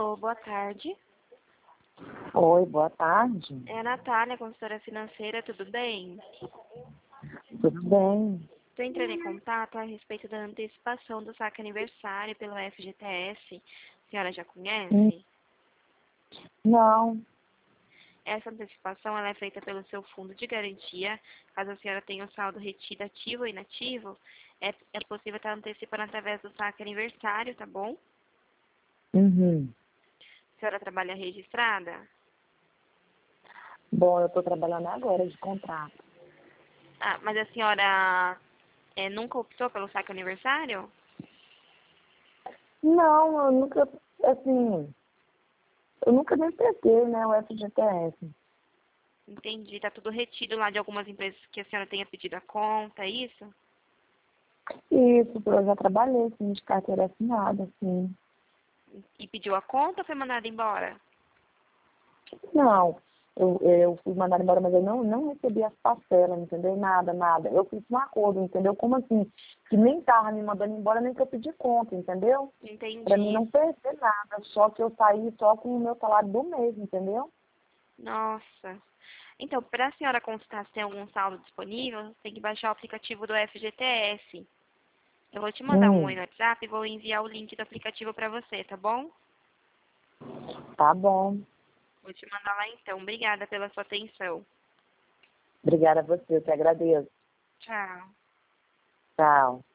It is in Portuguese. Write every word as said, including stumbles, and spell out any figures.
Alô, boa tarde. Oi, boa tarde. É a Natália, consultora financeira, tudo bem? Tudo bem? Estou entrando em contato a respeito da antecipação do saque aniversário pelo F G T S. A senhora já Hum, conhece? Não. Essa antecipação ela é feita pelo seu fundo de garantia. Caso a senhora tenha o saldo retido ativo ou inativo, é, é possível estar antecipando através do saque aniversário, tá bom? Uhum. A senhora trabalha registrada? Bom, eu estou trabalhando agora de contrato. Ah, mas a senhora é, nunca optou pelo saque aniversário? Não, eu nunca, assim, eu nunca nem peguei, né, o F G T S. Entendi. Tá tudo retido lá de algumas empresas que a senhora tenha pedido a conta, é isso? Isso, eu já trabalhei, assim, de carteira assinada, assim. E pediu a conta ou foi mandada embora? Não, eu, eu fui mandada embora, mas eu não, não recebi as parcelas, entendeu? Nada, nada. Eu fiz um acordo, entendeu? Como assim? Que nem tava me mandando embora, nem que eu pedi conta, entendeu? Pra mim Entendi. não perder nada, só que eu saí só com o meu salário do mês, entendeu? Nossa. Então, para a senhora consultar se tem algum saldo disponível, você tem que baixar o aplicativo do F G T S. Eu vou te mandar um oi Hum, no WhatsApp e vou enviar o link do aplicativo para você, tá bom? tá bom. Vou te mandar lá então. Obrigada pela sua atenção. Obrigada a você, eu te agradeço. Tchau. Tchau.